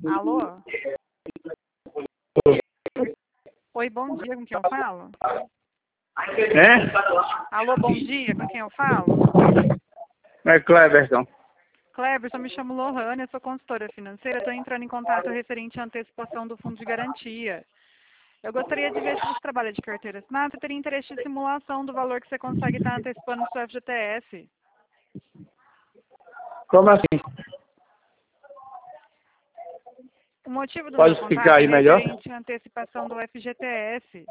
Alô? Oi, bom dia, com quem eu falo? Alô, bom dia, com quem eu falo? É Cleberson. Cleberson, me chamo Lohane, eu sou consultora financeira, estou entrando em contato referente à antecipação do fundo de garantia. Eu gostaria de ver se você trabalha de carteira assinada, você teria interesse em simulação do valor que você consegue estar antecipando no seu FGTS. Como assim? O motivo do Pode meu explicar contato é aí melhor? referente à antecipação do FGTS.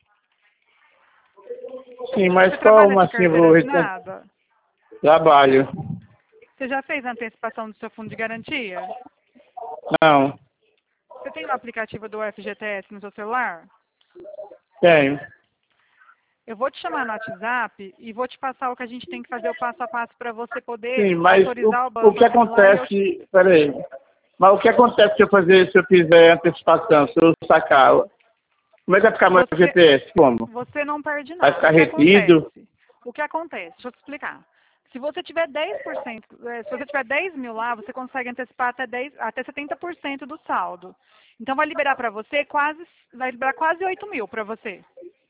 Sim, mas Você trabalha como de assim eu carteira vou assinada? trabalho? Você já fez a antecipação do seu fundo de garantia? Não, Você tem o aplicativo do FGTS no seu celular? tenho. Eu vou te chamar no WhatsApp e vou te passar o que a gente tem que fazer, o passo a passo, para você poder Sim, mas autorizar o o banco que a simular e eu te... acontece, peraí, mas o que acontece se eu fizer antecipação, se eu sacar? Como é que vai ficar meu GPS? Como? Você não perde Vai nada. ficar O que retido? acontece? O que acontece? Deixa eu te explicar. Se você tiver 10%, se você tiver 10 mil lá, você consegue antecipar até 70% do saldo. Então vai liberar para você vai liberar quase 8 mil para você.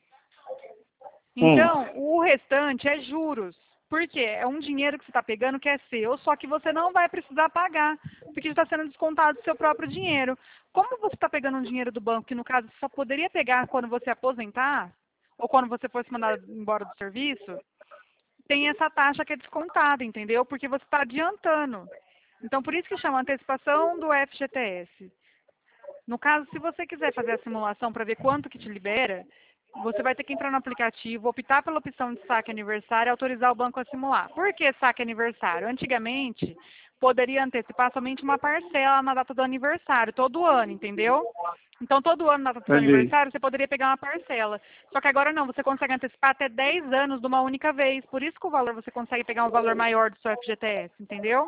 Hum, Então, o restante é juros. Por quê? É um dinheiro que você está pegando que é seu, só que você não vai precisar pagar, porque está sendo descontado do seu próprio dinheiro. Como você está pegando um dinheiro do banco, que no caso você só poderia pegar quando você aposentar, ou quando você fosse mandado embora do serviço, tem essa taxa que é descontada, entendeu? Porque você está adiantando. Então, por isso que chama antecipação do FGTS. No caso, se você quiser fazer a simulação para ver quanto que te libera, você vai ter que entrar no aplicativo, optar pela opção de saque aniversário e autorizar o banco a simular. Por que saque aniversário? Antigamente, poderia antecipar somente uma parcela na data do aniversário, todo ano, entendeu? Então, todo ano na data do seu entendi. aniversário, você poderia pegar uma parcela. Só que agora não, você consegue antecipar até 10 anos de uma única vez. Por isso que o valor, você consegue pegar um valor maior do seu FGTS, entendeu?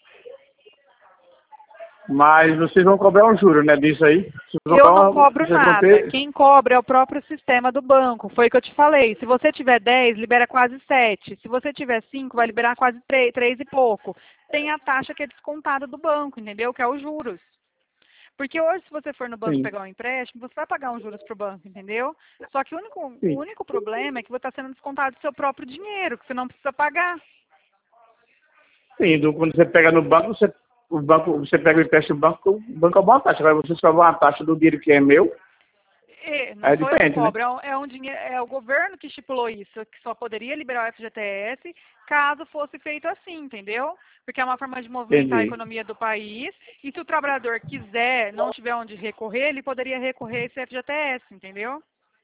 Mas vocês vão cobrar um juro, né, disso aí? Eu não cobro Vocês vão nada. ter... Quem cobra é o próprio sistema do banco. Foi o que eu te falei. Se você tiver 10, libera quase 7. Se você tiver 5, vai liberar quase 3 e pouco. Tem a taxa que é descontada do banco, entendeu? Que é os juros. Porque hoje, se você for no banco Sim, pegar um empréstimo, você vai pagar uns juros para o banco, entendeu? Só que o sim. único problema é que você está sendo descontado do seu próprio dinheiro, que você não precisa pagar. Sim, quando você pega no banco, você pega o empréstimo do banco, o banco cobra uma taxa. Agora você só uma taxa do dinheiro que é meu, E não aí é sou eu que diferente, né? cobro, é um dinheiro, é o governo que estipulou isso, que só poderia liberar o FGTS caso fosse feito assim, entendeu? Porque é uma forma de movimentar a Entendi, economia do país, e se o trabalhador quiser, não tiver onde recorrer, ele poderia recorrer a esse FGTS, entendeu?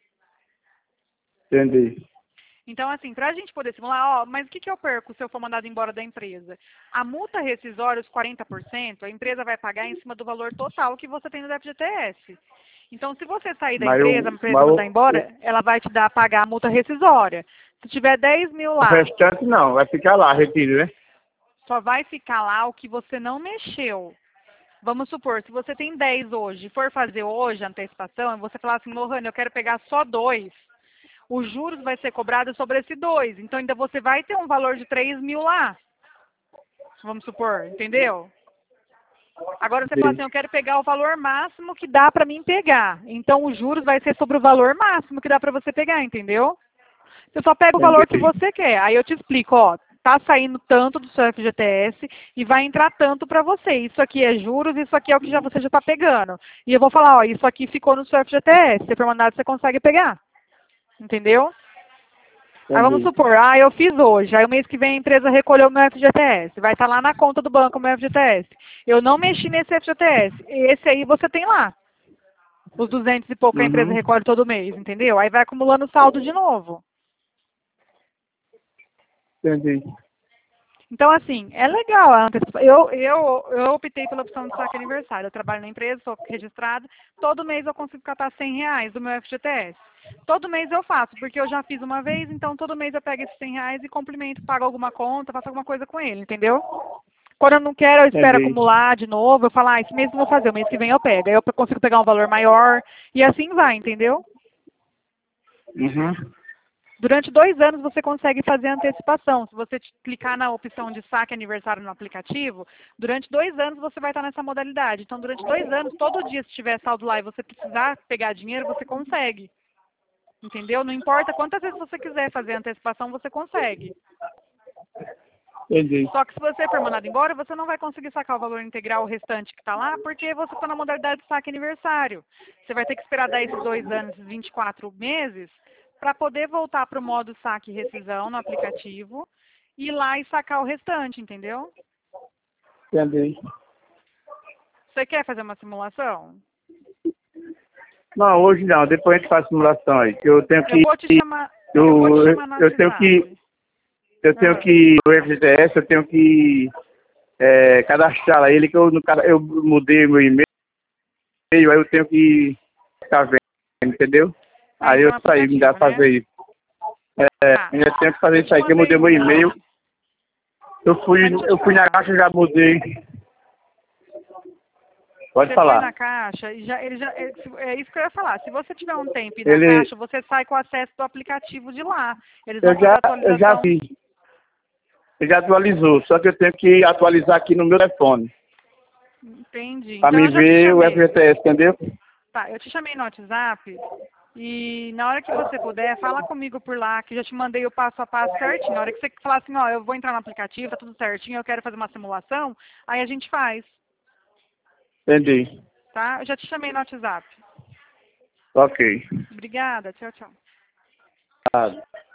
entendi. Então, assim, para a gente poder simular, ó, mas o que, que eu perco se eu for mandado embora da empresa? A multa rescisória, os 40%, a empresa vai pagar em cima do valor total que você tem no FGTS. Então, se você sair da Mas, empresa, a empresa mandar embora, ela vai te dar pagar a multa rescisória. Se tiver 10 mil o lá, restante não, vai ficar lá, retiro, né? só vai ficar lá o que você não mexeu. Vamos supor, se você tem 10 hoje, e for fazer hoje a antecipação, e você falar assim, Lohane, eu quero pegar só 2. Os juros vai ser cobrado sobre esse 2. Então, ainda você vai ter um valor de 3 mil lá. Vamos supor, entendeu? Agora você fala assim, Entendi, eu quero pegar o valor máximo que dá para mim pegar. Então, os juros vai ser sobre o valor máximo que dá para você pegar, entendeu? Você só pega o valor que entendi, você quer. Aí eu te explico, ó, tá saindo tanto do seu FGTS e vai entrar tanto para você. Isso aqui é juros, isso aqui é o que você já está pegando. E eu vou falar, ó, isso aqui ficou no seu FGTS. Se for mandado, você consegue pegar. Entendeu? Aí vamos entendi, supor, eu fiz hoje, aí o mês que vem a empresa recolheu o meu FGTS, vai estar lá na conta do banco o meu FGTS. Eu não mexi nesse FGTS, esse aí você tem lá, os 200 e pouco que a empresa Uhum, recolhe todo mês, entendeu? Aí vai acumulando saldo de novo. entendi. Então, assim, é legal. Eu optei pela opção de saque aniversário. Eu trabalho na empresa, sou registrada. Todo mês eu consigo catar R$ 100 do meu FGTS. Todo mês eu faço, porque eu já fiz uma vez, então todo mês eu pego esses R$ 100 e complemento, pago alguma conta, faço alguma coisa com ele, entendeu? Quando eu não quero, eu espero Entendi. acumular de novo. Eu falo, esse mês eu vou fazer, o mês que vem eu pego. Aí eu consigo pegar um valor maior e assim vai, entendeu? Uhum. Durante 2 anos você consegue fazer a antecipação. Se você clicar na opção de saque aniversário no aplicativo, durante 2 anos você vai estar nessa modalidade. Então, durante 2 anos, todo dia, se tiver saldo lá e você precisar pegar dinheiro, você consegue. Entendeu? Não importa quantas vezes você quiser fazer a antecipação, você consegue. Entendi. Só que se você for mandado embora, você não vai conseguir sacar o valor integral, o restante que está lá, porque você está na modalidade de saque aniversário. Você vai ter que esperar dar esses 2 anos, esses 24 meses, para poder voltar para o modo saque e rescisão no aplicativo, e ir lá e sacar o restante, entendeu? Entendi. Você quer fazer uma simulação? Não, hoje não. Depois a gente faz simulação aí. Que eu tenho que. Eu vou te chamar, eu vou te chamar no Eu tenho WhatsApp. que. Eu tenho que. O FGTS, eu tenho que cadastrar lá ele, que eu mudei meu e-mail, aí eu tenho que ficar vendo, entendeu? Aí eu Então, saí, me dá aplicativo, fazer né? isso. Tá. Ainda tenho que fazer Eu isso te aí, que eu mandei mudei meu e-mail. um... Eu fui, Mas deixa eu eu te fui na falar. caixa e já mudei. Pode Você foi na falar. caixa e é isso que eu ia falar. Se você tiver um tempo e ir na Ele, caixa, você sai com acesso do aplicativo de lá. Eles eu vão fazer já, a eu já atualização. vi. Ele já atualizou, só que eu tenho que atualizar aqui no meu telefone. Entendi. Pra Então me eu já te ver o chamei. FGTS, entendeu? Tá, eu te chamei no WhatsApp e na hora que você puder, fala comigo por lá, que eu já te mandei o passo a passo certinho. Na hora que você falar assim, ó, eu vou entrar no aplicativo, tá tudo certinho, eu quero fazer uma simulação, aí a gente faz, Entendi. tá? Eu já te chamei no WhatsApp. Ok. Obrigada, tchau, tchau. Tá.